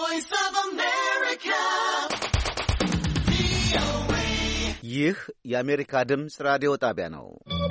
voice of America. ይህ የአሜሪካ ድምፅ ራዲዮ ጣቢያ ነው።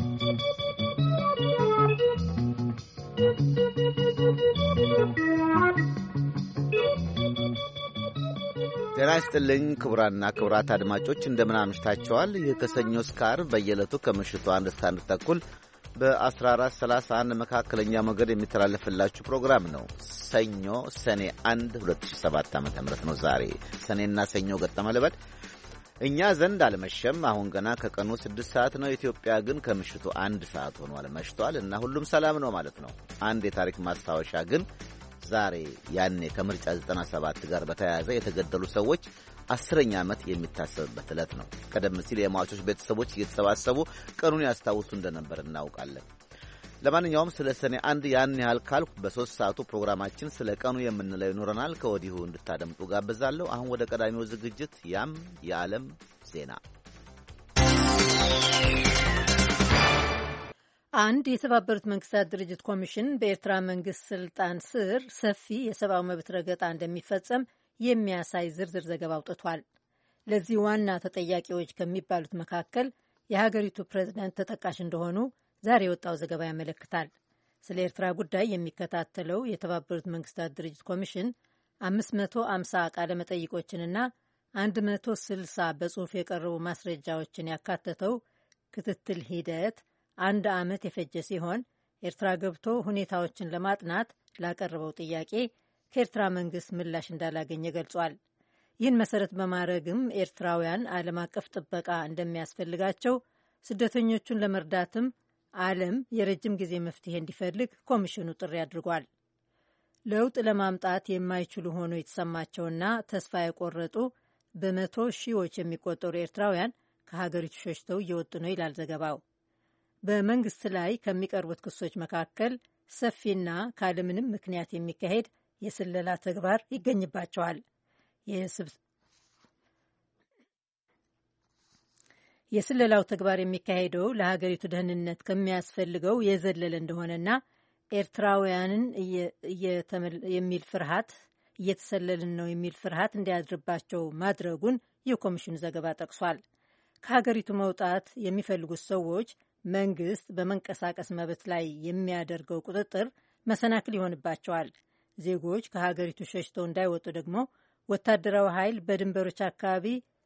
ጤና ይስጥልኝ ክቡራንና ክቡራት አድማጮች እንደምን አምሽታችኋል። ይህ ከሰኞ እስከ ዓርብ በየዕለቱ ከምሽቱ 1 እስከ 1 ተኩል በ1431 መካከለኛ ሞገድ የሚተላለፍላችሁ ፕሮግራም ነው። ሰኞ ሰኔ 1 2007 ዓ.ም ነው ዛሬ። ሰኔና ሰኞ ገጠመ ልበል። እኛ ዘንድ አልመሸም። አሁን ገና ከቀኑ 6 ሰዓት ነው። ኢትዮጵያ ግን ከምሽቱ 1 ሰዓት ሆኗል፣ መሽቷል እና ሁሉም ሰላም ነው ማለት ነው። አንድ የታሪክ ማስታወሻ ግን ዛሬ ያኔ ከምርጫ 97 ጋር በተያያዘ የተገደሉ ሰዎች 10ኛ ዓመት የሚታሰብበት ዕለት ነው። ቀደም ሲል የሟቾች ቤተሰቦች እየተሰባሰቡ ቀኑን ያስታውሱ እንደነበር እናውቃለን። ለማንኛውም ስለ ሰኔ 1 ያን ያህል ካልኩ በ3 ሰዓቱ ፕሮግራማችን ስለ ቀኑ የምንለው ይኖረናል። ከወዲሁ እንድታደምጡ ጋብዛለሁ። አሁን ወደ ቀዳሚው ዝግጅት፣ ያም የዓለም ዜና። አንድ የተባበሩት መንግስታት ድርጅት ኮሚሽን በኤርትራ መንግስት ስልጣን ስር ሰፊ የሰብአዊ መብት ረገጣ እንደሚፈጸም የሚያሳይ ዝርዝር ዘገባ አውጥቷል። ለዚህ ዋና ተጠያቂዎች ከሚባሉት መካከል የሀገሪቱ ፕሬዝዳንት ተጠቃሽ እንደሆኑ ዛሬ የወጣው ዘገባ ያመለክታል። ስለ ኤርትራ ጉዳይ የሚከታተለው የተባበሩት መንግስታት ድርጅት ኮሚሽን 550 ቃለ መጠይቆችንና 160 በጽሑፍ የቀረቡ ማስረጃዎችን ያካተተው ክትትል ሂደት 1 ዓመት የፈጀ ሲሆን ኤርትራ ገብቶ ሁኔታዎችን ለማጥናት ላቀረበው ጥያቄ ከኤርትራ መንግስት ምላሽ እንዳላገኘ ገልጿል። ይህን መሰረት በማድረግም ኤርትራውያን ዓለም አቀፍ ጥበቃ እንደሚያስፈልጋቸው፣ ስደተኞቹን ለመርዳትም ዓለም የረጅም ጊዜ መፍትሄ እንዲፈልግ ኮሚሽኑ ጥሪ አድርጓል። ለውጥ ለማምጣት የማይችሉ ሆኖ የተሰማቸውና ተስፋ የቆረጡ በመቶ ሺዎች የሚቆጠሩ ኤርትራውያን ከሀገሪቱ ሸሽተው እየወጡ ነው ይላል ዘገባው። በመንግስት ላይ ከሚቀርቡት ክሶች መካከል ሰፊና ካለምንም ምክንያት የሚካሄድ የስለላ ተግባር ይገኝባቸዋል። የስለላው ተግባር የሚካሄደው ለሀገሪቱ ደህንነት ከሚያስፈልገው የዘለለ እንደሆነና ኤርትራውያንን የሚል ፍርሃት እየተሰለልን ነው የሚል ፍርሃት እንዲያድርባቸው ማድረጉን የኮሚሽኑ ዘገባ ጠቅሷል። ከሀገሪቱ መውጣት የሚፈልጉት ሰዎች መንግስት በመንቀሳቀስ መብት ላይ የሚያደርገው ቁጥጥር መሰናክል ይሆንባቸዋል። ዜጎች ከሀገሪቱ ሸሽተው እንዳይወጡ ደግሞ ወታደራዊ ኃይል በድንበሮች አካባቢ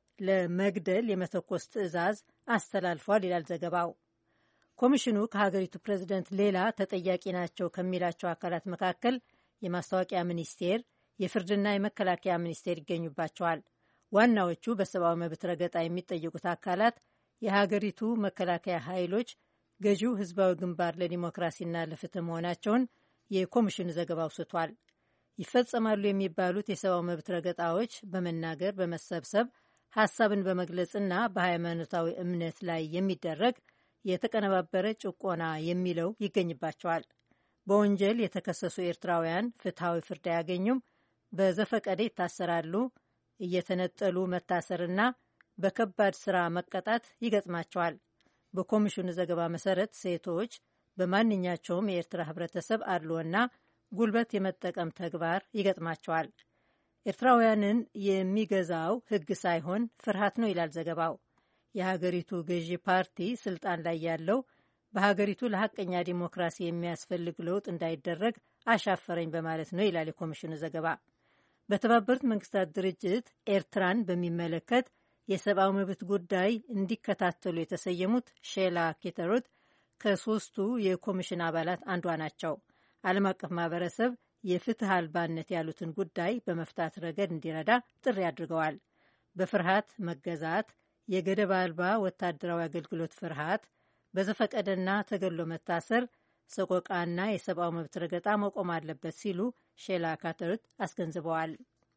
ለመግደል የመተኮስ ትዕዛዝ አስተላልፏል ይላል ዘገባው። ኮሚሽኑ ከሀገሪቱ ፕሬዝደንት ሌላ ተጠያቂ ናቸው ከሚላቸው አካላት መካከል የማስታወቂያ ሚኒስቴር፣ የፍርድና የመከላከያ ሚኒስቴር ይገኙባቸዋል። ዋናዎቹ በሰብአዊ መብት ረገጣ የሚጠየቁት አካላት የሀገሪቱ መከላከያ ኃይሎች፣ ገዢው ህዝባዊ ግንባር ለዲሞክራሲና ለፍትህ መሆናቸውን የኮሚሽኑ ዘገባ አውስቷል። ይፈጸማሉ የሚባሉት የሰብአዊ መብት ረገጣዎች በመናገር፣ በመሰብሰብ፣ ሀሳብን በመግለጽና በሃይማኖታዊ እምነት ላይ የሚደረግ የተቀነባበረ ጭቆና የሚለው ይገኝባቸዋል። በወንጀል የተከሰሱ ኤርትራውያን ፍትሐዊ ፍርድ አያገኙም፣ በዘፈቀደ ይታሰራሉ፣ እየተነጠሉ መታሰርና በከባድ ስራ መቀጣት ይገጥማቸዋል። በኮሚሽኑ ዘገባ መሰረት ሴቶች በማንኛቸውም የኤርትራ ህብረተሰብ አድልዎና ጉልበት የመጠቀም ተግባር ይገጥማቸዋል። ኤርትራውያንን የሚገዛው ህግ ሳይሆን ፍርሃት ነው ይላል ዘገባው። የሀገሪቱ ገዢ ፓርቲ ስልጣን ላይ ያለው በሀገሪቱ ለሐቀኛ ዲሞክራሲ የሚያስፈልግ ለውጥ እንዳይደረግ አሻፈረኝ በማለት ነው ይላል የኮሚሽኑ ዘገባ። በተባበሩት መንግስታት ድርጅት ኤርትራን በሚመለከት የሰብአዊ መብት ጉዳይ እንዲከታተሉ የተሰየሙት ሼላ ኬተሩት ከሶስቱ የኮሚሽን አባላት አንዷ ናቸው። ዓለም አቀፍ ማህበረሰብ የፍትህ አልባነት ያሉትን ጉዳይ በመፍታት ረገድ እንዲረዳ ጥሪ አድርገዋል። በፍርሃት መገዛት፣ የገደብ አልባ ወታደራዊ አገልግሎት ፍርሃት፣ በዘፈቀደና ተገሎ መታሰር፣ ሰቆቃና የሰብአዊ መብት ረገጣ መቆም አለበት ሲሉ ሼላ ካተሩት አስገንዝበዋል።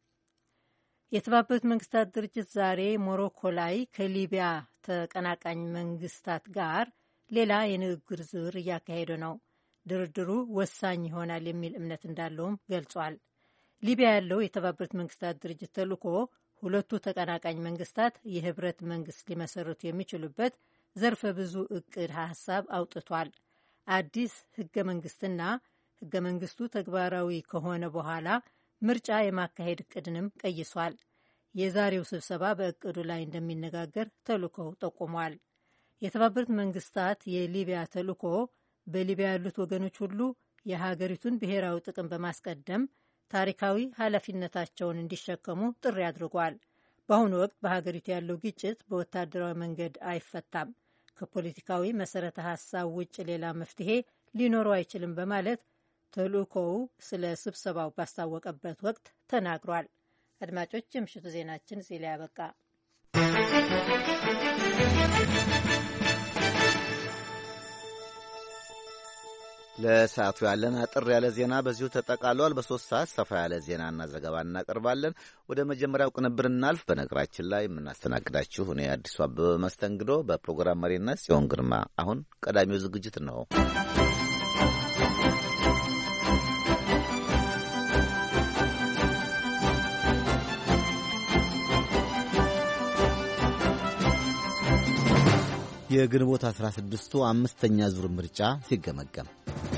የተባበሩት መንግስታት ድርጅት ዛሬ ሞሮኮ ላይ ከሊቢያ ተቀናቃኝ መንግስታት ጋር ሌላ የንግግር ዙር እያካሄደ ነው። ድርድሩ ወሳኝ ይሆናል የሚል እምነት እንዳለውም ገልጿል። ሊቢያ ያለው የተባበሩት መንግስታት ድርጅት ተልዕኮ ሁለቱ ተቀናቃኝ መንግስታት የህብረት መንግስት ሊመሰርቱ የሚችሉበት ዘርፈ ብዙ እቅድ ሀሳብ አውጥቷል። አዲስ ህገ መንግስትና ህገ መንግስቱ ተግባራዊ ከሆነ በኋላ ምርጫ የማካሄድ እቅድንም ቀይሷል። የዛሬው ስብሰባ በእቅዱ ላይ እንደሚነጋገር ተልእኮው ጠቁሟል። የተባበሩት መንግስታት የሊቢያ ተልእኮ በሊቢያ ያሉት ወገኖች ሁሉ የሀገሪቱን ብሔራዊ ጥቅም በማስቀደም ታሪካዊ ኃላፊነታቸውን እንዲሸከሙ ጥሪ አድርጓል። በአሁኑ ወቅት በሀገሪቱ ያለው ግጭት በወታደራዊ መንገድ አይፈታም፣ ከፖለቲካዊ መሰረተ ሀሳብ ውጭ ሌላ መፍትሄ ሊኖረው አይችልም በማለት ተልእኮው ስለ ስብሰባው ባስታወቀበት ወቅት ተናግሯል። አድማጮች፣ የምሽቱ ዜናችን እዚህ ላይ ያበቃ። ለሰዓቱ ያለን አጥር ያለ ዜና በዚሁ ተጠቃሏል። በ3 ሰዓት ሰፋ ያለ ዜናና ዘገባ እናቀርባለን። ወደ መጀመሪያው ቅንብር እናልፍ። በነገራችን ላይ የምናስተናግዳችሁ እኔ አዲሱ አበበ መስተንግዶ፣ በፕሮግራም መሪነት ጽዮን ግርማ። አሁን ቀዳሚው ዝግጅት ነው። የግንቦት 16ቱ 5ኛ ዙር ምርጫ ሲገመገም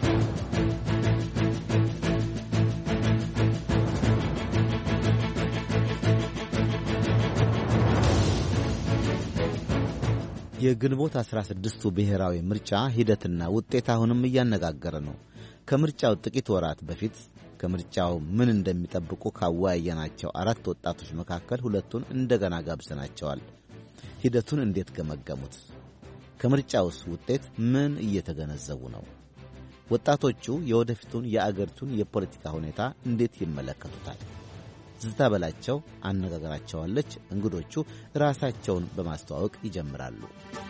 የግንቦት 16ቱ ብሔራዊ ምርጫ ሂደትና ውጤት አሁንም እያነጋገረ ነው። ከምርጫው ጥቂት ወራት በፊት ከምርጫው ምን እንደሚጠብቁ ካወያየናቸው 4 ወጣቶች መካከል ሁለቱን እንደገና ጋብዘናቸዋል። ሂደቱን እንዴት ገመገሙት? ከምርጫውስ ውጤት ምን እየተገነዘቡ ነው? ወጣቶቹ የወደፊቱን የአገሪቱን የፖለቲካ ሁኔታ እንዴት ይመለከቱታል? ዝታ በላቸው አነጋገራቸዋለች። እንግዶቹ ራሳቸውን በማስተዋወቅ ይጀምራሉ።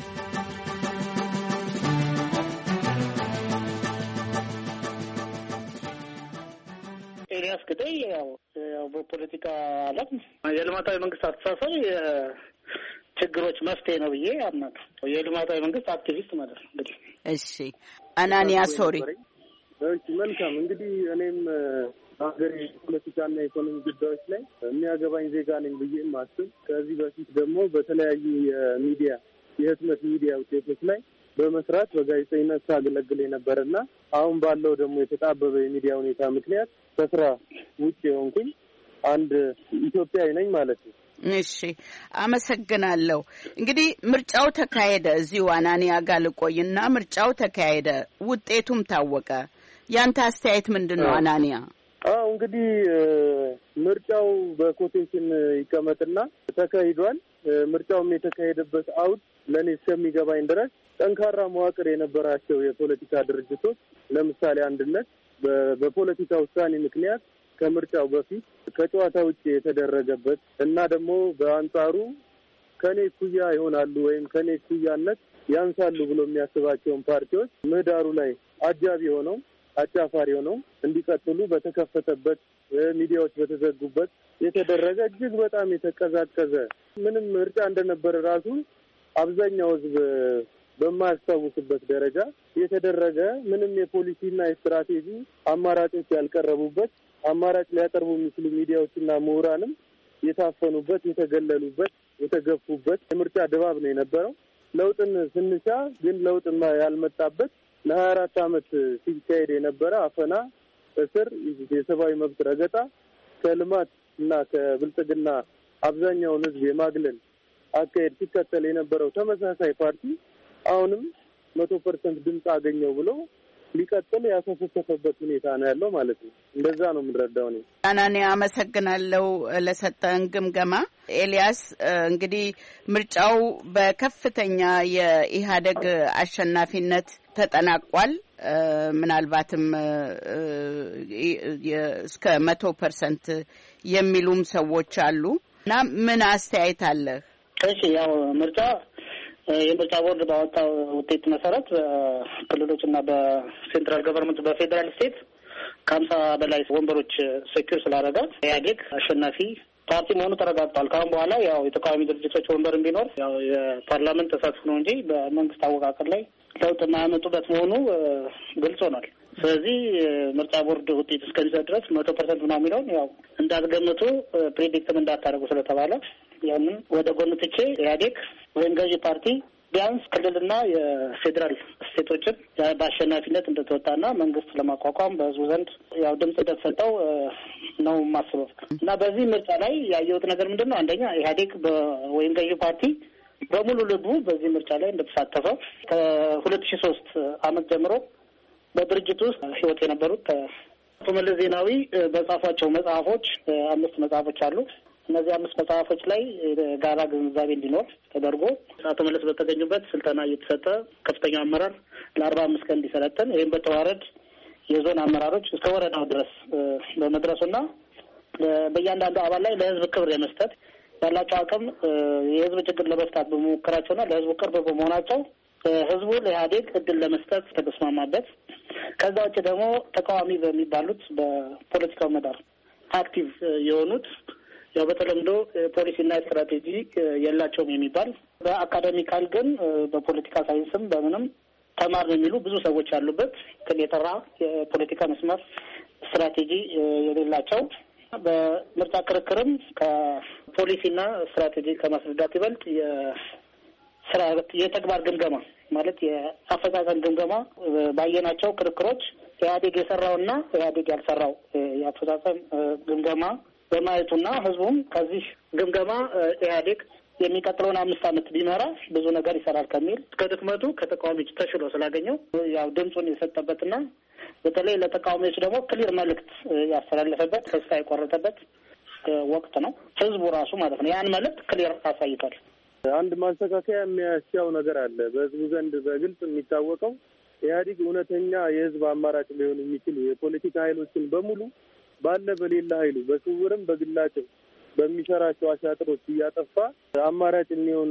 ኤልያስ ግደይ ያው በፖለቲካ ዓለም የልማታዊ መንግስት አስተሳሰብ ችግሮች መፍትሄ ነው ብዬ አምናለሁ። የልማታዊ መንግስት አክቲቪስት ማለት ነው። እንግዲህ እሺ፣ አናንያ ሶሪ። እሺ፣ መልካም። እንግዲህ እኔም ሀገሬ ፖለቲካና ኢኮኖሚ ጉዳዮች ላይ የሚያገባኝ ዜጋ ነኝ ብዬ ማስብ፣ ከዚህ በፊት ደግሞ በተለያዩ የሚዲያ የህትመት ሚዲያ ውጤቶች ላይ በመስራት በጋዜጠኝነት ሳገለግል የነበረና አሁን ባለው ደግሞ የተጣበበ የሚዲያ ሁኔታ ምክንያት ከስራ ውጭ የሆንኩኝ አንድ ኢትዮጵያዊ ነኝ ማለት ነው። እሺ፣ አመሰግናለሁ። እንግዲህ ምርጫው ተካሄደ። እዚሁ አናንያ ጋር ልቆይና ምርጫው ተካሄደ፣ ውጤቱም ታወቀ። ያንተ አስተያየት ምንድን ነው አናንያ? እንግዲህ ምርጫው በኮቴሽን ይቀመጥና ተካሂዷል። ምርጫውም የተካሄደበት አውድ ለእኔ እስከሚገባኝ ድረስ ጠንካራ መዋቅር የነበራቸው የፖለቲካ ድርጅቶች ለምሳሌ አንድነት በፖለቲካ ውሳኔ ምክንያት ከምርጫው በፊት ከጨዋታ ውጭ የተደረገበት እና ደግሞ በአንጻሩ ከኔ ኩያ ይሆናሉ ወይም ከኔ ኩያነት ያንሳሉ ብሎ የሚያስባቸውን ፓርቲዎች ምህዳሩ ላይ አጃቢ ሆነው አጫፋሪ ሆነው እንዲቀጥሉ በተከፈተበት ሚዲያዎች በተዘጉበት የተደረገ እጅግ በጣም የተቀዛቀዘ ምንም ምርጫ እንደነበረ ራሱ አብዛኛው ሕዝብ በማያስታውስበት ደረጃ የተደረገ ምንም የፖሊሲና የስትራቴጂ አማራጮች ያልቀረቡበት አማራጭ ሊያቀርቡ የሚችሉ ሚዲያዎችና ምሁራንም የታፈኑበት፣ የተገለሉበት፣ የተገፉበት የምርጫ ድባብ ነው የነበረው። ለውጥን ስንሻ ግን ለውጥ ያልመጣበት ለ24 ዓመት ሲካሄድ የነበረ አፈና፣ እስር፣ የሰብአዊ መብት ረገጣ ከልማት እና ከብልጽግና አብዛኛውን ህዝብ የማግለል አካሄድ ሲከተል የነበረው ተመሳሳይ ፓርቲ አሁንም 100% ድምፅ አገኘው ብሎ ሊቀጥል ያሰፈሰፈበት ሁኔታ ነው ያለው ማለት ነው። እንደዛ ነው የምንረዳው ነው። አናንያ አመሰግናለሁ ለሰጠን ግምገማ። ኤልያስ እንግዲህ ምርጫው በከፍተኛ የኢህአዴግ አሸናፊነት ተጠናቋል። ምናልባትም እስከ 100% የሚሉም ሰዎች አሉ እና ምን አስተያየት አለህ? እሺ፣ ያው የምርጫ ቦርድ ባወጣው ውጤት መሰረት በክልሎችና በሴንትራል ገቨርንመንት በፌዴራል ስቴት ከ50 በላይ ወንበሮች ሴኩር ስላደረገ ኢህአዴግ አሸናፊ ፓርቲ መሆኑ ተረጋግጧል። ካሁን በኋላ ያው የተቃዋሚ ድርጅቶች ወንበር ቢኖር ያው የፓርላመንት ተሳትፎ ነው እንጂ በመንግስት አወቃቀር ላይ ለውጥ የማያመጡበት መሆኑ ግልጽ ሆኗል። ስለዚህ ምርጫ ቦርድ ውጤት እስከሚሰጥ ድረስ 100% ምናምን የሚለውን ያው እንዳትገምቱ ፕሬዲክትም እንዳታደርጉ ስለተባለ ያንን ወደ ጎን ትቼ ኢህአዴግ ወይም ገዢ ፓርቲ ቢያንስ ክልልና የፌዴራል ስቴቶችን በአሸናፊነት እንደተወጣና መንግስት ለማቋቋም በህዝቡ ዘንድ ያው ድምጽ እንደተሰጠው ነው የማስበው። እና በዚህ ምርጫ ላይ ያየሁት ነገር ምንድን ነው? አንደኛ ኢህአዴግ ወይም ገዢ ፓርቲ በሙሉ ልቡ በዚህ ምርጫ ላይ እንደተሳተፈ ከ2003 ዓመት ጀምሮ በድርጅት ውስጥ ህይወት የነበሩት አቶ መለስ ዜናዊ በጻፏቸው መጽሐፎች 5 መጽሐፎች አሉ። እነዚህ 5 መጽሐፎች ላይ ጋራ ግንዛቤ እንዲኖር ተደርጎ አቶ መለስ በተገኙበት ስልጠና እየተሰጠ ከፍተኛው አመራር ለ45 ቀን እንዲሰለጥን ይህም በተዋረድ የዞን አመራሮች እስከ ወረዳው ድረስ በመድረሱና በእያንዳንዱ አባል ላይ ለህዝብ ክብር የመስጠት ያላቸው አቅም የህዝብ ችግር ለመፍታት በመሞከራቸውና ለህዝቡ ቅርብ በመሆናቸው ህዝቡ ለኢህአዴግ እድል ለመስጠት ተስማማበት። ከዛ ውጭ ደግሞ ተቃዋሚ በሚባሉት በፖለቲካው ምህዳር አክቲቭ የሆኑት ያው በተለምዶ ፖሊሲና ስትራቴጂ የላቸውም የሚባል በአካዳሚካል ግን በፖለቲካ ሳይንስም በምንም ተማርን የሚሉ ብዙ ሰዎች ያሉበት ግን የጠራ የፖለቲካ መስመር ስትራቴጂ የሌላቸው በምርጫ ክርክርም ከፖሊሲና ስትራቴጂ ከማስረዳት ይበልጥ የተግባር ግምገማ ማለት የአፈጻጸም ግምገማ ባየናቸው ክርክሮች ኢህአዴግ የሰራውና ኢህአዴግ ያልሰራው የአፈጻጸም ግምገማ በማየቱና ህዝቡም ከዚህ ግምገማ ኢህአዴግ የሚቀጥለውን 5 ዓመት ቢመራ ብዙ ነገር ይሰራል ከሚል ከድክመቱ ከተቃዋሚዎች ተሽሎ ስላገኘው ያው ድምፁን የሰጠበትና በተለይ ለተቃዋሚዎች ደግሞ ክሊር መልእክት ያስተላለፈበት ተስፋ የቆረጠበት ወቅት ነው። ህዝቡ ራሱ ማለት ነው ያን መልእክት ክሊር አሳይቷል። አንድ ማስተካከያ የሚያስያው ነገር አለ። በህዝቡ ዘንድ በግልጽ የሚታወቀው ኢህአዴግ እውነተኛ የህዝብ አማራጭ ሊሆን የሚችሉ የፖለቲካ ኃይሎችን በሙሉ ባለ በሌላ ኃይሉ በስውርም በግላጭም በሚሰራቸው አሻጥሮች እያጠፋ አማራጭ የሚሆን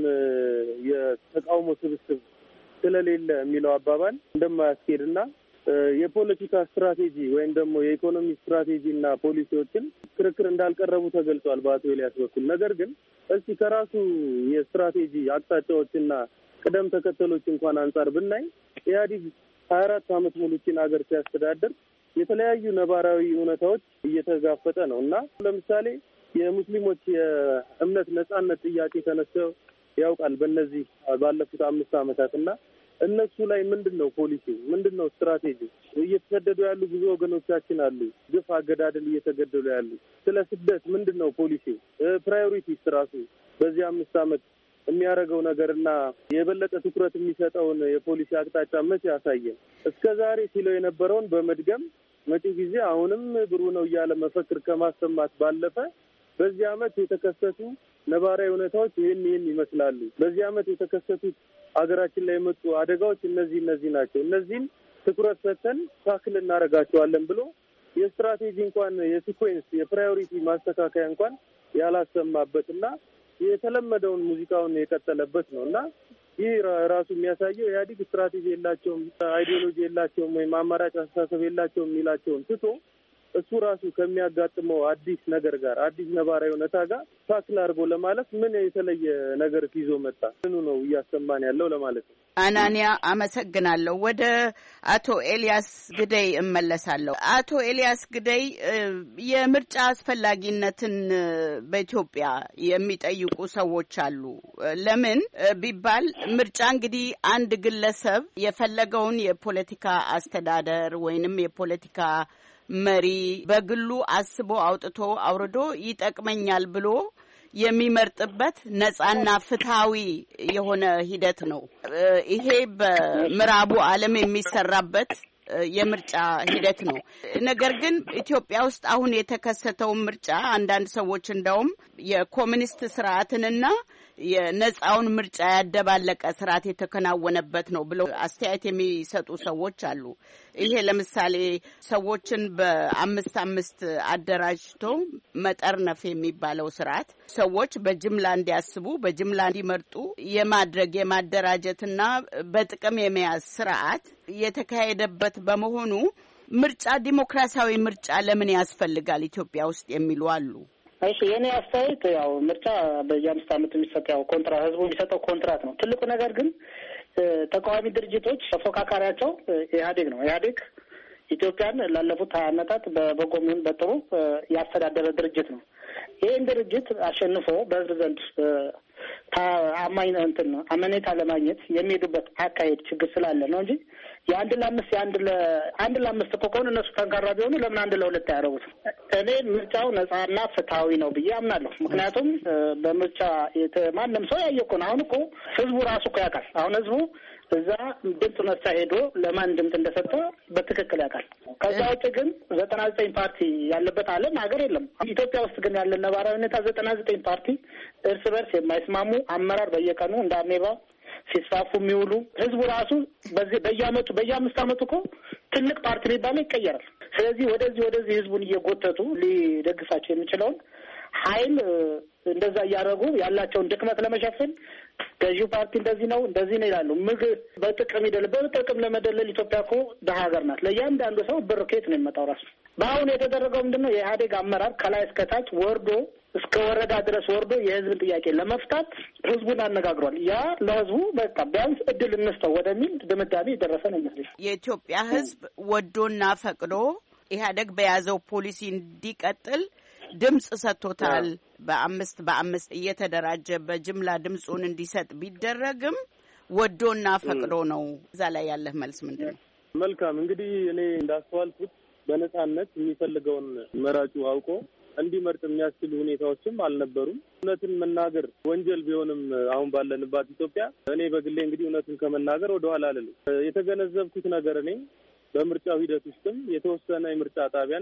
የተቃውሞ ስብስብ ስለሌለ የሚለው አባባል እንደማያስኬድና የፖለቲካ ስትራቴጂ ወይም ደግሞ የኢኮኖሚ ስትራቴጂና ፖሊሲዎችን ክርክር እንዳልቀረቡ ተገልጿል በአቶ ኤልያስ በኩል። ነገር ግን እስቲ ከራሱ የስትራቴጂ አቅጣጫዎችና ቅደም ተከተሎች እንኳን አንጻር ብናይ ኢህአዴግ 24 ዓመት ሙሉ ቺን ሀገር ሲያስተዳድር የተለያዩ ነባራዊ እውነታዎች እየተጋፈጠ ነው እና ለምሳሌ የሙስሊሞች የእምነት ነጻነት ጥያቄ ተነስተው ያውቃል በእነዚህ ባለፉት 5 ዓመታት እና እነሱ ላይ ምንድነው ፖሊሲ ምንድነው ስትራቴጂ? እየተሰደዱ ያሉ ብዙ ወገኖቻችን አሉ፣ ግፍ አገዳደል እየተገደሉ ያሉ። ስለ ስደት ምንድነው ፖሊሲ? ፕራዮሪቲስ ራሱ በዚህ 5 ዓመት የሚያደርገው ነገርና የበለጠ ትኩረት የሚሰጠውን የፖሊሲ አቅጣጫ መቼ ያሳየን? እስከዛሬ ሲለው የነበረውን በመድገም መጪው ጊዜ አሁንም ብሩህ ነው እያለ መፈክር ከማሰማት ባለፈ በዚህ ዓመት የተከሰቱ ነባራዊ ሁኔታዎች ይህን ይመስላሉ። በዚህ ዓመት የተከሰቱት ሀገራችን ላይ የመጡ አደጋዎች እነዚህ ናቸው። እነዚህን ትኩረት ሰጥተን ታክል እናደርጋቸዋለን ብሎ የስትራቴጂ እንኳን የሲኮንስ የፕራዮሪቲ ማስተካከያ እንኳን ያላሰማበትና የተለመደውን ሙዚቃውን የቀጠለበት ነው እና ይህ ራሱ የሚያሳየው ኢህአዴግ ስትራቴጂ የላቸውም፣ አይዲዮሎጂ የላቸውም ወይም አማራጭ አስተሳሰብ የላቸውም የሚላቸውን ትቶ እሱ ራሱ ከሚያጋጥመው አዲስ ነገር ጋር አዲስ ነባራዊ ሁኔታ ጋር ታክል አድርጎ ለማለት ምን የተለየ ነገር ይዞ መጣ? ምኑ ነው እያሰማን ያለው ለማለት ነው። አናንያ አመሰግናለሁ። ወደ አቶ ኤልያስ ግደይ እመለሳለሁ። አቶ ኤልያስ ግደይ የምርጫ አስፈላጊነትን በኢትዮጵያ የሚጠይቁ ሰዎች አሉ። ለምን ቢባል ምርጫ እንግዲህ አንድ ግለሰብ የፈለገውን የፖለቲካ አስተዳደር ወይንም የፖለቲካ መሪ በግሉ አስቦ አውጥቶ አውርዶ ይጠቅመኛል ብሎ የሚመርጥበት ነጻና ፍትሃዊ የሆነ ሂደት ነው። ይሄ በምዕራቡ ዓለም የሚሰራበት የምርጫ ሂደት ነው። ነገር ግን ኢትዮጵያ ውስጥ አሁን የተከሰተው ምርጫ አንዳንድ ሰዎች እንደውም የኮሙኒስት ስርዓትንና የነጻውን ምርጫ ያደባለቀ ስርዓት የተከናወነበት ነው ብለው አስተያየት የሚሰጡ ሰዎች አሉ። ይሄ ለምሳሌ ሰዎችን በ5 አደራጅቶ መጠርነፍ የሚባለው ስርዓት ሰዎች በጅምላ እንዲያስቡ በጅምላ እንዲመርጡ የማድረግ የማደራጀትና በጥቅም የመያዝ ስርዓት የተካሄደበት በመሆኑ ምርጫ ዲሞክራሲያዊ ምርጫ ለምን ያስፈልጋል ኢትዮጵያ ውስጥ የሚሉ አሉ። እሺ የኔ አስተያየት ያው ምርጫ በየ5 ዓመት የሚሰጠው ኮንትራት ህዝቡ የሚሰጠው ኮንትራት ነው። ትልቁ ነገር ግን ተቃዋሚ ድርጅቶች ተፎካካሪያቸው ኢህአዴግ ነው። ኢህአዴግ ኢትዮጵያን ላለፉት 20 ዓመታት በበጎም በጥሩ ያስተዳደረ ድርጅት ነው። ይህን ድርጅት አሸንፎ በህዝብ ዘንድ አመኔታ ለማግኘት የሚሄዱበት አካሄድ ችግር ስላለ ነው እንጂ አንድ ለአምስት እኮ ከሆነ እነሱ ጠንካራ ቢሆኑ ለምን 1-2 ያደረጉት? እኔ ምርጫው ነጻና ፍትሐዊ ነው ብዬ አምናለሁ። ምክንያቱም በምርጫ ማንም ሰው ያየ እኮ ነው። አሁን እኮ ህዝቡ ራሱ እኮ ያውቃል። አሁን ህዝቡ እዛ ድምፅ መስጫ ሄዶ ለማን ድምፅ እንደሰጠ በትክክል ያውቃል። ከዛ ውጭ ግን 99 ፓርቲ ያለበት ሀገር የለም። ኢትዮጵያ ውስጥ ግን ያለ ነባራዊ ሁኔታ 99 ፓርቲ እርስ በርስ የማይስማሙ አመራር በየቀኑ እንደ አሜባ ሲስፋፉ የሚውሉ ህዝቡ ራሱ በየአመቱ በየ5 አመቱ እኮ ትልቅ ፓርቲ የሚባለው ይቀየራል። ስለዚህ ወደዚህ ህዝቡን እየጎተቱ ሊደግፋቸው የሚችለውን ኃይል እንደዛ እያደረጉ ያላቸውን ድክመት ለመሸፈን ገዢው ፓርቲ እንደዚህ ነው ይላሉ። በጥቅም ለመደለል ኢትዮጵያ እኮ ደሀ ሀገር ናት። ለእያንዳንዱ ሰው ብር ከየት ነው የሚመጣው? ራሱ በአሁኑ የተደረገው ምንድነው? የኢህአዴግ አመራር ከላይ እስከታች ወርዶ እስከ ወረዳ ድረስ ወርዶ የህዝብን ጥያቄ ለመፍታት ህዝቡን አነጋግሯል። ያ ለህዝቡ በቃ ቢያንስ እድል እንስተው ወደሚል ድምዳሜ የደረሰ ነው ይመስለኛል። የኢትዮጵያ ህዝብ ወዶና ፈቅዶ ኢህአዴግ በያዘው ፖሊሲ እንዲቀጥል ድምጽ ሰጥቶታል። በአምስት እየተደራጀ በጅምላ ድምጹን እንዲሰጥ ቢደረግም ወዶና ፈቅዶ ነው። እዛ ላይ ያለህ መልስ ምንድን ነው? መልካም እንግዲህ እኔ እንዳስተዋልኩት በነጻነት የሚፈልገውን መራጩ አውቆ እንዲመርጥ የሚያስችሉ ሁኔታዎችም አልነበሩም። እውነትን መናገር ወንጀል ቢሆንም አሁን ባለንባት ኢትዮጵያ እኔ በግሌ እንግዲህ እውነትን ከመናገር ወደኋላ አልልም። የተገነዘብኩት ነገር እኔ በምርጫው ሂደት ውስጥም የተወሰነ የምርጫ ጣቢያን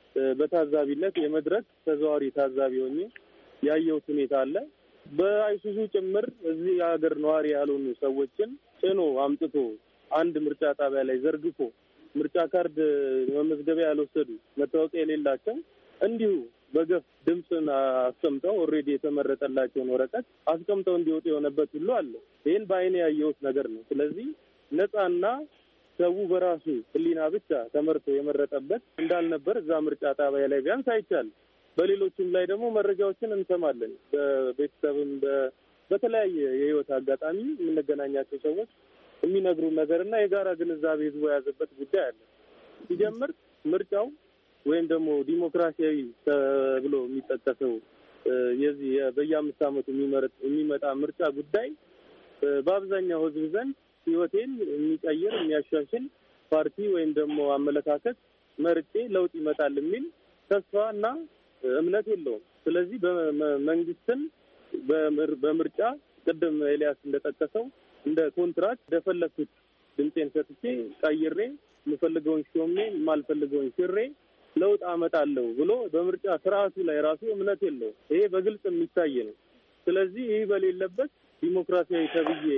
በታዛቢነት የመድረክ ተዘዋዋሪ ታዛቢ ሆኜ ያየሁት ሁኔታ አለ። በአይሱዙ ጭምር እዚህ የሀገር ነዋሪ ያልሆኑ ሰዎችን ጭኖ አምጥቶ አንድ ምርጫ ጣቢያ ላይ ዘርግፎ ምርጫ ካርድ መመዝገቢያ ያልወሰዱ መታወቂያ የሌላቸው እንዲሁ በገፍ ድምፅን አስቀምጠው ኦልሬዲ የተመረጠላቸውን ወረቀት አስቀምጠው እንዲወጡ የሆነበት ሁሉ አለ። ይህን በአይኔ ያየሁት ነገር ነው። ስለዚህ ነጻና ሰው በራሱ ሕሊና ብቻ ተመርቶ የመረጠበት እንዳልነበር እዛ ምርጫ ጣቢያ ላይ ቢያንስ አይቻል። በሌሎችም ላይ ደግሞ መረጃዎችን እንሰማለን። በቤተሰብም በተለያየ የህይወት አጋጣሚ የምንገናኛቸው ሰዎች የሚነግሩ ነገርና የጋራ ግንዛቤ ህዝቡ የያዘበት ጉዳይ አለ። ሲጀምር ምርጫው ወይም ደግሞ ዲሞክራሲያዊ ተብሎ የሚጠቀሰው የዚህ በየ5 ዓመቱ የሚመጣ ምርጫ ጉዳይ በአብዛኛው ህዝብ ዘንድ ህይወቴን የሚቀይር የሚያሻሽል ፓርቲ ወይም ደግሞ አመለካከት መርጬ ለውጥ ይመጣል የሚል ተስፋ እና እምነት የለውም። ስለዚህ መንግስትን በምርጫ ቅድም ኤልያስ እንደጠቀሰው እንደ ኮንትራት እንደፈለኩት ድምጼን ሰጥቼ ቀይሬ የምፈልገውን ሾሜ የማልፈልገውን ሽሬ ለውጥ አመጣለሁ ብሎ በምርጫ ስርዓቱ ላይ ራሱ እምነት የለውም። ይሄ በግልጽ የሚታይ ነው። ስለዚህ ይህ በሌለበት ዲሞክራሲያዊ ተብዬ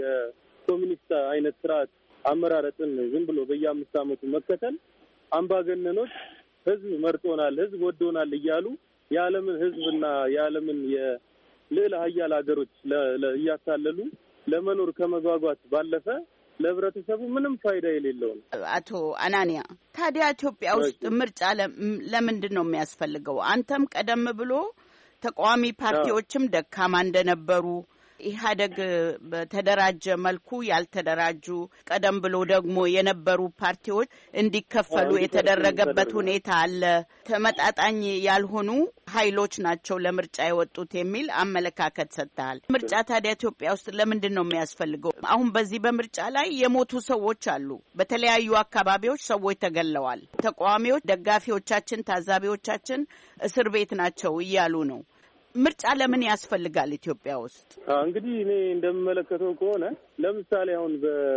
የኮሚኒስት አይነት ስርዓት አመራረጥን ዝም ብሎ በየ5 ዓመቱ መከተል አምባገነኖች ህዝብ መርጦናል፣ ህዝብ ወዶናል እያሉ የዓለምን ህዝብና የዓለምን የልዕለ ሀያል ሀገሮች እያታለሉ ለመኖር ከመጓጓት ባለፈ ለህብረተሰቡ ምንም ፋይዳ የሌለው ነው። አቶ አናንያ ታዲያ ኢትዮጵያ ውስጥ ምርጫ ለምንድን ነው የሚያስፈልገው? አንተም ቀደም ብሎ ተቃዋሚ ፓርቲዎችም ደካማ እንደነበሩ ኢህአዴግ በተደራጀ መልኩ ያልተደራጁ ቀደም ብሎ ደግሞ የነበሩ ፓርቲዎች እንዲከፈሉ የተደረገበት ሁኔታ አለ። ተመጣጣኝ ያልሆኑ ኃይሎች ናቸው ለምርጫ የወጡት የሚል አመለካከት ሰጥተሃል። ምርጫ ታዲያ ኢትዮጵያ ውስጥ ለምንድን ነው የሚያስፈልገው? አሁን በዚህ በምርጫ ላይ የሞቱ ሰዎች አሉ። በተለያዩ አካባቢዎች ሰዎች ተገለዋል። ተቃዋሚዎች፣ ደጋፊዎቻችን፣ ታዛቢዎቻችን እስር ቤት ናቸው እያሉ ነው። ምርጫ ለምን ያስፈልጋል ኢትዮጵያ ውስጥ? እንግዲህ እኔ እንደምመለከተው ከሆነ ለምሳሌ አሁን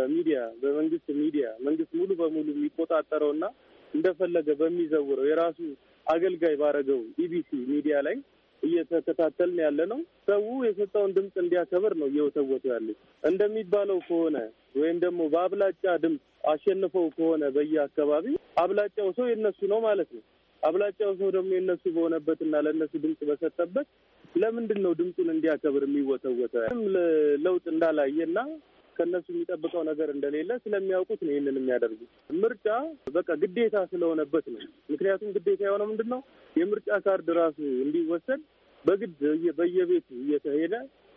በመንግስት ሚዲያ መንግስት ሙሉ በሙሉ የሚቆጣጠረውና እንደፈለገ በሚዘውረው የራሱ አገልጋይ ባረገው ኢቢሲ ሚዲያ ላይ እየተከታተልን ያለ ነው። ሰው የሰጠውን ድምፅ እንዲያከብር ነው እየወተወቱ ያሉት። እንደሚባለው ከሆነ ወይም ደግሞ በአብላጫ ድምፅ አሸንፈው ከሆነ በየአካባቢው አብላጫው ሰው የነሱ ነው ማለት ነው። አብላጫው ሰው ደግሞ የነሱ በሆነበትና ለነሱ ድምጽ በሰጠበት ለምንድን ነው ድምጹን እንዲያከብር የሚወተወተው? ለውጥ እንዳላየና ከነሱ የሚጠብቀው ነገር እንደሌለ ስለሚያውቁት ነው ይህንን የሚያደርጉት። ምርጫ በቃ ግዴታ ስለሆነበት ነው። ምክንያቱም ግዴታ የሆነው ምንድን ነው? የምርጫ ካርድ ራሱ እንዲወሰድ በግድ በየቤቱ እየተሄደ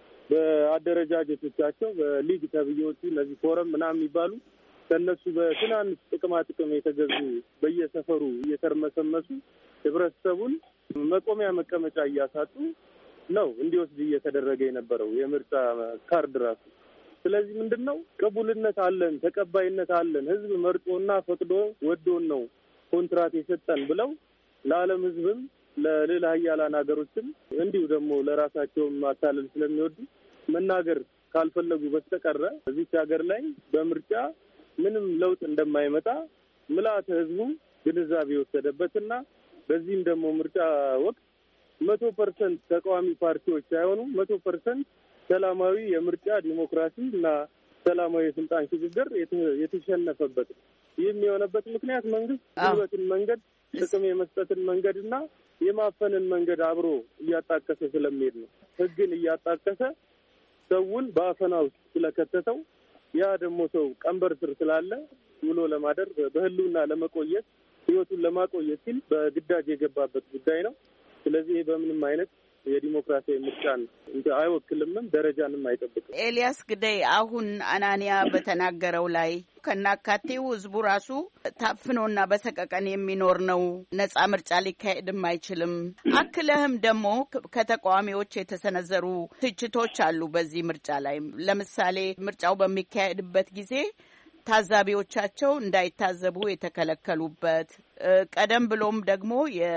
በአደረጃጀቶቻቸው በሊግ ተብዬዎቹ እነዚህ ፎረም ምናምን የሚባሉ ከነሱ በትናንሽ ጥቅም የተገዙ በየሰፈሩ እየተርመሰመሱ ህብረተሰቡን መቆሚያ መቀመጫ እያሳጡ ነው እንዲወስድ እየተደረገ የነበረው የምርጫ ካርድ ራሱ። ስለዚህ ምንድነው ቅቡልነት አለን፣ ተቀባይነት አለን፣ ህዝብ መርጦና ፈቅዶ ወዶን ነው ኮንትራት የሰጠን ብለው ለዓለም ህዝብም ለሌላ ሀያላን ሀገሮችም እንዲሁ ደግሞ ለራሳቸውም ማታለል ስለሚወዱ መናገር ካልፈለጉ በስተቀር እዚህ ሀገር ላይ በምርጫ ምንም ለውጥ እንደማይመጣ ምልዓተ ህዝቡ ግንዛቤ የወሰደበትና በዚህም ደግሞ ምርጫ ወቅት 100% ተቃዋሚ ፓርቲዎች ሳይሆኑ 100% ሰላማዊ የምርጫ ዲሞክራሲ እና ሰላማዊ የስልጣን ሽግግር የተሸነፈበት ይህም የሆነበት ምክንያት መንግስት ጉልበትን መንገድ ጥቅም የመስጠትን መንገድና የማፈንን መንገድ አብሮ እያጣቀሰ ስለሚሄድ ነው። ህግን እያጣቀሰ ሰውን በአፈና ውስጥ ስለከተተው ያ ደግሞ ሰው ቀንበር ስር ስላለ ውሎ ለማደር በህልውና ለመቆየት ህይወቱን ለማቆየት ሲል በግዳጅ የገባበት ጉዳይ ነው። ስለዚህ በምንም አይነት የዲሞክራሲያዊ ምርጫን አይወክልምም፣ ደረጃንም አይጠብቅም። ኤልያስ ግደይ አሁን አናንያ በተናገረው ላይ ከናካቴው ህዝቡ ራሱ ታፍኖና በሰቀቀን የሚኖር ነው፣ ነጻ ምርጫ ሊካሄድም አይችልም። አክለህም ደግሞ ከተቃዋሚዎች የተሰነዘሩ ትችቶች አሉ በዚህ ምርጫ ላይ። ለምሳሌ ምርጫው በሚካሄድበት ጊዜ ታዛቢዎቻቸው እንዳይታዘቡ የተከለከሉበት፣ ቀደም ብሎም ደግሞ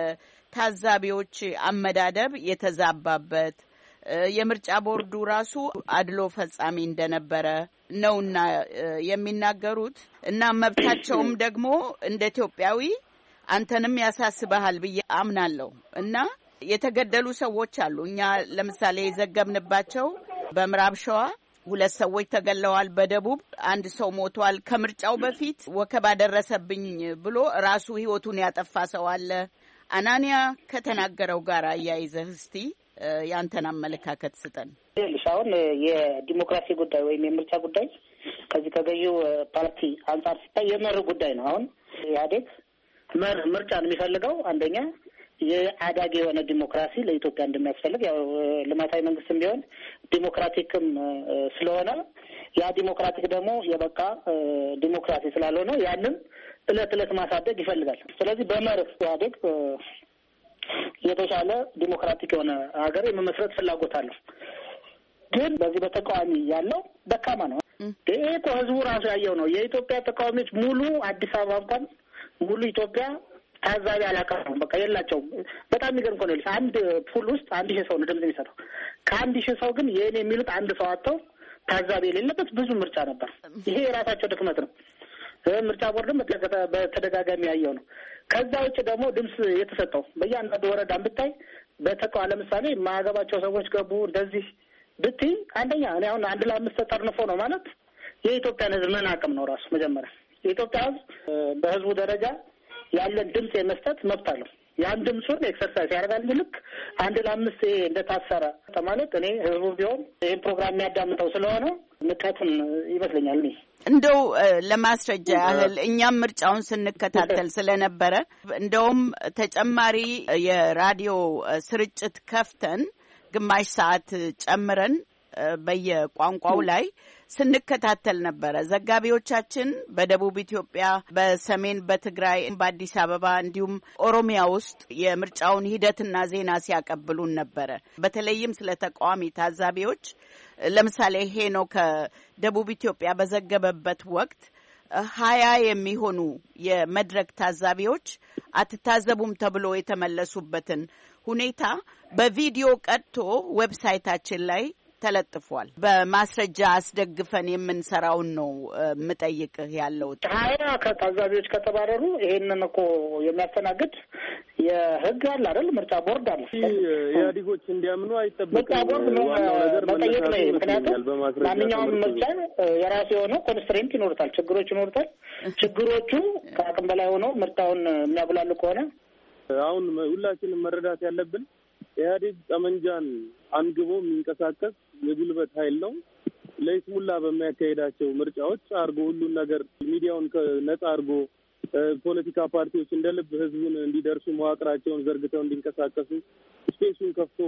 የታዛቢዎች አመዳደብ የተዛባበት፣ የምርጫ ቦርዱ ራሱ አድሎ ፈጻሚ እንደነበረ ነውና የሚናገሩት እና መብታቸውም ደግሞ እንደ ኢትዮጵያዊ አንተንም ያሳስበሃል ብዬ አምናለሁ። እና የተገደሉ ሰዎች አሉ። እኛ ለምሳሌ የዘገብንባቸው በምዕራብ ሸዋ 2 ሰዎች ተገለዋል። በደቡብ 1 ሰው ሞቷል። ከምርጫው በፊት ወከባ ደረሰብኝ ብሎ ራሱ ህይወቱን ያጠፋ ሰው አለ። አናንያ ከተናገረው ጋር አያይዘህ እስቲ ያንተን አመለካከት ስጠን። አሁን የዲሞክራሲ ጉዳይ ወይም የምርጫ ጉዳይ ከዚህ ከገዢው ፓርቲ አንጻር ሲታይ የመርህ ጉዳይ ነው። አሁን ኢህአዴግ ምርጫን የሚፈልገው አንደኛ የአዳጊ የሆነ ዲሞክራሲ ለኢትዮጵያ እንደሚያስፈልግ ያው ልማታዊ መንግስትም ቢሆን ዲሞክራቲክም ስለሆነ ያ ዲሞክራቲክ ደግሞ የበቃ ዲሞክራሲ ስላልሆነ ያንን እለት እለት ማሳደግ ይፈልጋል። ስለዚህ በመርህ ኢህአዴግ የተሻለ ዲሞክራቲክ የሆነ ሀገር የመመስረት ፍላጎት አለው። ግን በዚህ በተቃዋሚ ያለው ደካማ ነው። ይሄ እኮ ህዝቡ ራሱ ያየው ነው። የኢትዮጵያ ተቃዋሚዎች ሙሉ አዲስ አበባ እንኳን ሙሉ ኢትዮጵያ ታዛቢ አላቀረቡም። በቃ የላቸውም። በጣም የሚገርም እኮ ነው። አንድ ፑል ውስጥ 1000 ሰው ነው ድምጽ የሚሰጠው። ከ1000 ሰው ግን የኔ የሚሉት አንድ ሰው አጥተው ታዛቢ የሌለበት ብዙ ምርጫ ነበር። ይሄ የራሳቸው ድክመት ነው። ምርጫ ቦርድም በተደጋጋሚ ያየው ነው። ከዛ ውጭ ደግሞ ድምጽ የተሰጠው በእያንዳንዱ ወረዳም ብታይ በተቃዋሚ ለምሳሌ የማያገባቸው ሰዎች ገቡ እንደዚህ ብትይ አንደኛ እኔ አሁን 1 ለ5 ተጠርንፎ ነው ማለት የኢትዮጵያን ህዝብ ምን አቅም ነው ራሱ መጀመሪያ የኢትዮጵያ ህዝብ በህዝቡ ደረጃ ያለን ድምጽ የመስጠት መብት አለው። ያን ድምጹን ኤክሰርሳይዝ ያደርጋል። ልክ 1 ለ5 እንደታሰረ ማለት እኔ ህዝቡ ቢሆን ይሄን ፕሮግራም የሚያዳምጠው ስለሆነ ንቀቱን ይመስለኛል። እንደው ለማስረጃ ያህል እኛም ምርጫውን ስንከታተል ስለነበረ እንደውም ተጨማሪ የራዲዮ ስርጭት ከፍተን ግማሽ ሰዓት ጨምረን በየቋንቋው ላይ ስንከታተል ነበረ። ዘጋቢዎቻችን በደቡብ ኢትዮጵያ፣ በሰሜን በትግራይ፣ በአዲስ አበባ እንዲሁም ኦሮሚያ ውስጥ የምርጫውን ሂደትና ዜና ሲያቀብሉን ነበረ። በተለይም ስለ ተቃዋሚ ታዛቢዎች ለምሳሌ ሄኖ ከደቡብ ኢትዮጵያ በዘገበበት ወቅት 20 የሚሆኑ የመድረክ ታዛቢዎች አትታዘቡም ተብሎ የተመለሱበትን ሁኔታ በቪዲዮ ቀጥቶ ዌብሳይታችን ላይ ተለጥፏል። በማስረጃ አስደግፈን የምንሰራውን ነው የምጠይቅህ ያለው። 20 ከታዛቢዎች ከተባረሩ ይሄንን እኮ የሚያስተናግድ የህግ አለ አይደል? ምርጫ ቦርድ አለ። ኢህአዴጎች እንዲያምኑ አይጠበቅም። ምርጫ ቦርድ መጠየቅ ነው። ምክንያቱም ማንኛውም ምርጫ የራሱ የሆነ ኮንስትሬንት ይኖርታል፣ ችግሮች ይኖርታል። ችግሮቹ ከአቅም በላይ ሆነው ምርጫውን የሚያጉላሉ ከሆነ አሁን ሁላችንም መረዳት ያለብን ኢህአዴግ ጠመንጃን አንግቦ የሚንቀሳቀስ የጉልበት ኃይል ነው። ለይስሙላ በሚያካሄዳቸው ምርጫዎች አድርጎ ሁሉን ነገር ሚዲያውን ነጻ አድርጎ ፖለቲካ ፓርቲዎች እንደ ልብ ህዝቡን እንዲደርሱ መዋቅራቸውን ዘርግተው እንዲንቀሳቀሱ ስፔሱን ከፍቶ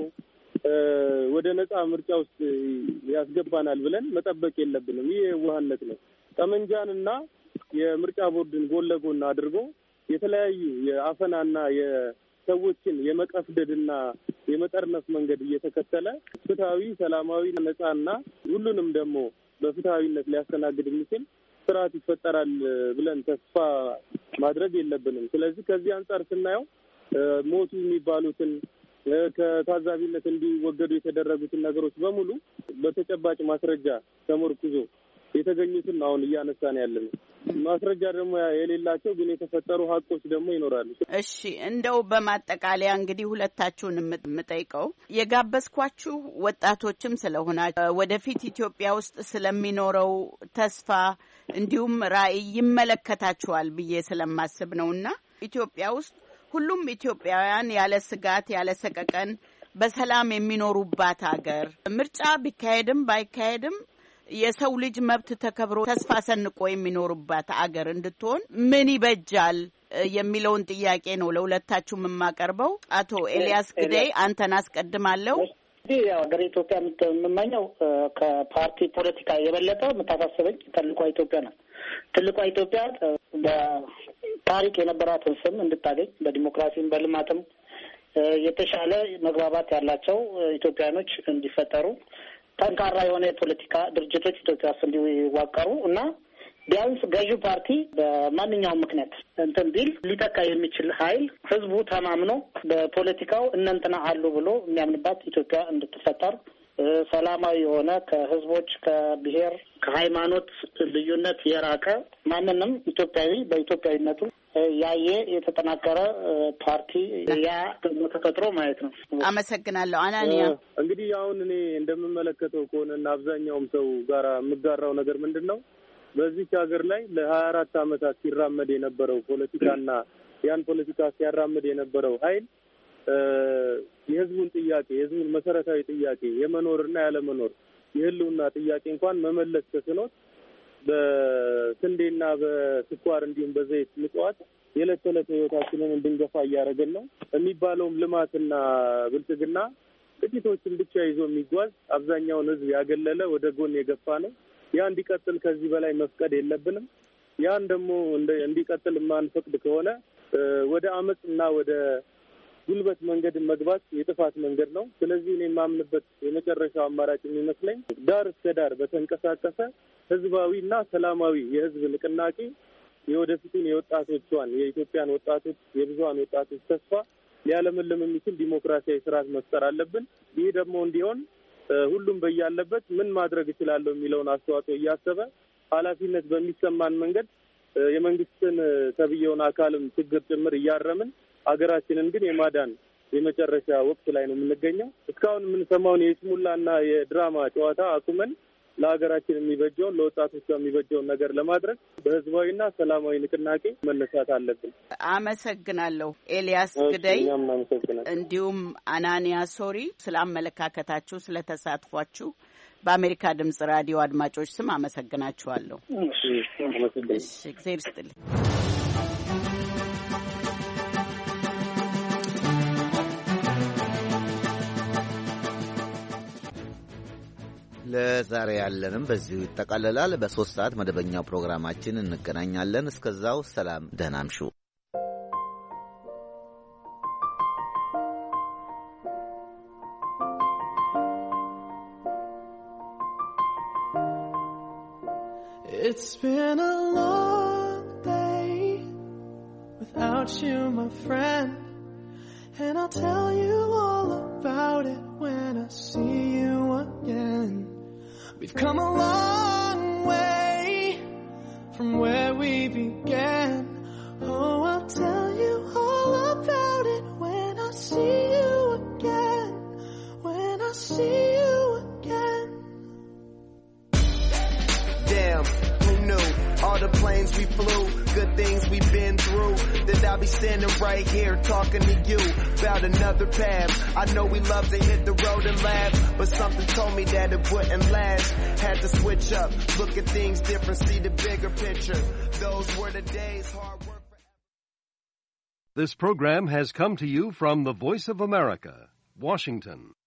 ወደ ነጻ ምርጫ ውስጥ ያስገባናል ብለን መጠበቅ የለብንም። ይህ የዋህነት ነው። ጠመንጃንና የምርጫ ቦርድን ጎን ለጎን አድርጎ የተለያዩ የአፈናና የሰዎችን የመቀፍደድና የመጠርነፍ መንገድ እየተከተለ ፍትሃዊ፣ ሰላማዊ፣ ነጻና ሁሉንም ደግሞ በፍትሃዊነት ሊያስተናግድ የሚችል ስርዓት ይፈጠራል ብለን ተስፋ ማድረግ የለብንም። ስለዚህ ከዚህ አንጻር ስናየው ሞቱ የሚባሉትን ከታዛቢነት እንዲወገዱ የተደረጉትን ነገሮች በሙሉ በተጨባጭ ማስረጃ ተመርኩዞ የተገኙትን አሁን እያነሳን ያለን ማስረጃ ደግሞ የሌላቸው ግን የተፈጠሩ ሀቆች ደግሞ ይኖራሉ። እሺ እንደው በማጠቃለያ እንግዲህ ሁለታችሁን የምጠይቀው የጋበዝኳችሁ ወጣቶችም ስለሆናችሁ ወደፊት ኢትዮጵያ ውስጥ ስለሚኖረው ተስፋ እንዲሁም ራዕይ ይመለከታችኋል ብዬ ስለማስብ ነውና ኢትዮጵያ ውስጥ ሁሉም ኢትዮጵያውያን ያለ ስጋት ያለ ሰቀቀን በሰላም የሚኖሩባት ሀገር ምርጫ ቢካሄድም ባይካሄድም የሰው ልጅ መብት ተከብሮ ተስፋ ሰንቆ የሚኖርባት አገር እንድትሆን ምን ይበጃል የሚለውን ጥያቄ ነው ለሁለታችሁም የማቀርበው። አቶ ኤልያስ ግደይ አንተን አስቀድማለሁ። ያው ሀገር ኢትዮጵያ የምመኘው ከፓርቲ ፖለቲካ የበለጠ የምታሳስበኝ ትልቋ ኢትዮጵያ ናት። ትልቋ ኢትዮጵያ በታሪክ የነበራትን ስም እንድታገኝ በዲሞክራሲም በልማትም የተሻለ መግባባት ያላቸው ኢትዮጵያኖች እንዲፈጠሩ ጠንካራ የሆነ የፖለቲካ ድርጅቶች ኢትዮጵያ ውስጥ እንዲዋቀሩ እና ቢያንስ ገዢው ፓርቲ በማንኛውም ምክንያት እንትን ቢል ሊተካ የሚችል ኃይል ህዝቡ ተማምኖ በፖለቲካው እነንትና አሉ ብሎ የሚያምንባት ኢትዮጵያ እንድትፈጠር ሰላማዊ የሆነ ከህዝቦች ከብሔር ከሃይማኖት ልዩነት የራቀ ማንንም ኢትዮጵያዊ በኢትዮጵያዊነቱ ያየ የተጠናከረ ፓርቲ ያ ደግሞ ተፈጥሮ ማየት ነው። አመሰግናለሁ። አናንያ እንግዲህ አሁን እኔ እንደምመለከተው ከሆነና አብዛኛውም ሰው ጋራ የምጋራው ነገር ምንድነው በዚህ ሀገር ላይ ለ24 አመታት ሲራመድ የነበረው ፖለቲካና ያን ፖለቲካ ሲያራምድ የነበረው ኃይል የህዝቡን ጥያቄ የህዝቡን መሰረታዊ ጥያቄ የመኖርና ያለመኖር የህልውና ጥያቄ እንኳን መመለስ ተስኖት በስንዴና በስኳር እንዲሁም በዘይት ምጽዋት የዕለት ተዕለት ህይወታችንን እንድንገፋ እያደረገን ነው የሚባለውም ልማትና ብልጽግና ጥቂቶችን ብቻ ይዞ የሚጓዝ አብዛኛውን ህዝብ ያገለለ ወደ ጎን የገፋ ነው። ያ እንዲቀጥል ከዚህ በላይ መፍቀድ የለብንም። ያን ደግሞ እንዲቀጥል የማንፈቅድ ከሆነ ወደ አመጽና ወደ ጉልበት መንገድ መግባት የጥፋት መንገድ ነው። ስለዚህ እኔ የማምንበት የመጨረሻው አማራጭ የሚመስለኝ ዳር እስከ ዳር በተንቀሳቀሰ ህዝባዊና ሰላማዊ የህዝብ ንቅናቄ የወደፊቱን የወጣቶቿን የኢትዮጵያን ወጣቶች የብዙሃን ወጣቶች ተስፋ ሊያለመልም የሚችል ዲሞክራሲያዊ ስርዓት መፍጠር አለብን። ይህ ደግሞ እንዲሆን ሁሉም በያለበት ምን ማድረግ እችላለሁ የሚለውን አስተዋጽኦ እያሰበ ኃላፊነት በሚሰማን መንገድ የመንግስትን ተብየውን አካልም ችግር ጭምር እያረምን ሀገራችንን ግን የማዳን የመጨረሻ ወቅት ላይ ነው የምንገኘው። እስካሁን የምንሰማውን የስሙላና የድራማ ጨዋታ አቁመን ለሀገራችን የሚበጀውን ለወጣቶች የሚበጀውን ነገር ለማድረግ በህዝባዊና ሰላማዊ ንቅናቄ መነሳት አለብን። አመሰግናለሁ። ኤልያስ ግደይ እንዲሁም አናንያ ሶሪ ስላመለካከታችሁ ስለተሳትፏችሁ በአሜሪካ ድምጽ ራዲዮ አድማጮች ስም አመሰግናችኋለሁ። እግዚአብሔር ይስጥልኝ። ለዛሬ ያለንም በዚሁ ይጠቃለላል። በ3 ሰዓት መደበኛው ፕሮግራማችን እንገናኛለን። እስከዛው ሰላም፣ ደህና እምሹ። It's been a long day without you, my friend, and I'll tell you all about it when I see you again. We've come a long way from where we began. Oh, I'll tell you all about it when I see you again. When I see you again. Damn, who knew? All the planes we flew, good things we've been through, that I'll be standing right here talking to you about another path. I know we love to hit the road and laugh, but something told me that it wouldn't last. Had to switch up, look at things different, see the bigger picture. Those were the days, hard work. This program has come to you from the Voice of America, Washington.